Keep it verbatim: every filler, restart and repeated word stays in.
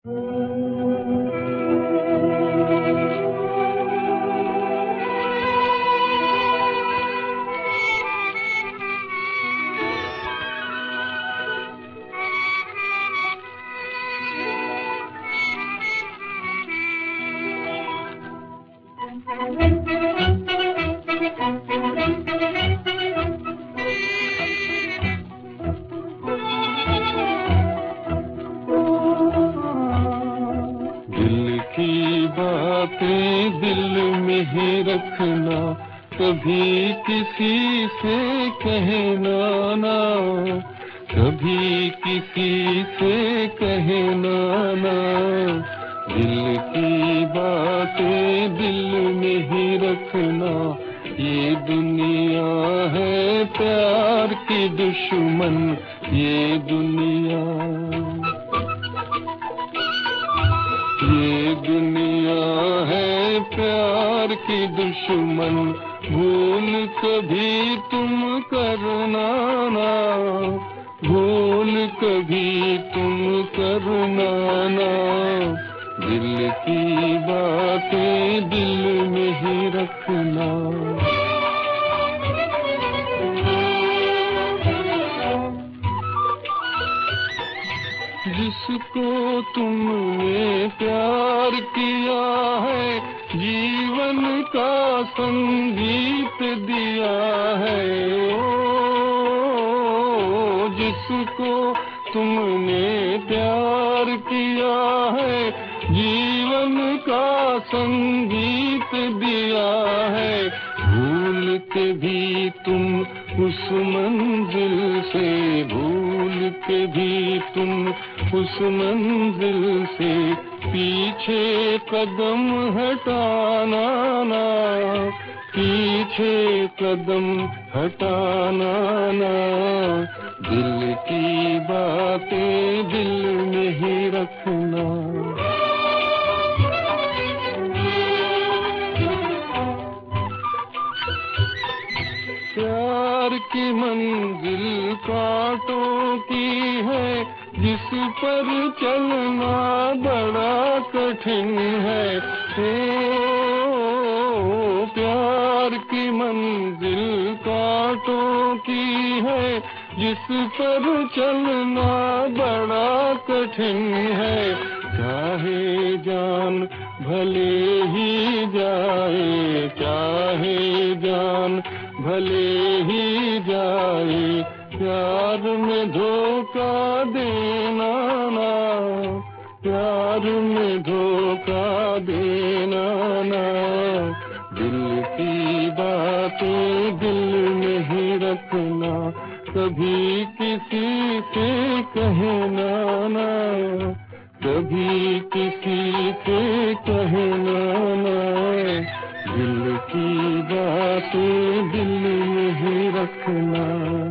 दिल की बातें दिल में ही रखना, कभी किसी से कहना ना, कभी किसी से कहना ना। दिल की बातें दिल में ही रखना, ये दुनिया है प्यार की दुश्मन, ये दुनिया ये दुनिया है प्यार की दुश्मन। भूल कभी तुम करना ना, भूल कभी तुम करना ना। दिल की बातें दिल में ही रखना। जिसको तुमने प्यार किया है, जीवन का संगीत दिया है। ओ जिसको तुमने प्यार किया है, जीवन का संगीत दिया है। भूल के भी तुम उस मंजिल से, भूल के भी तुम उस मंजिल से पीछे कदम हटाना ना, पीछे कदम हटाना ना। दिल की बातें दिल में ही रखना। प्यार की मंजिल कांटों की है, जिस पर चलना बड़ा कठिन है। ओ प्यार की मंजिल कांटों की है, जिस पर चलना बड़ा कठिन है। चाहे जान भले ही जाए, चाहे जान भले ही जाए, प्यार में धोखा देना ना, प्यार में धोखा देना ना। दिल की बातें दिल में ही रखना, कभी किसी से कहना ना, कभी किसी से कहना ना। दिल की बातें दिल में ही रखना।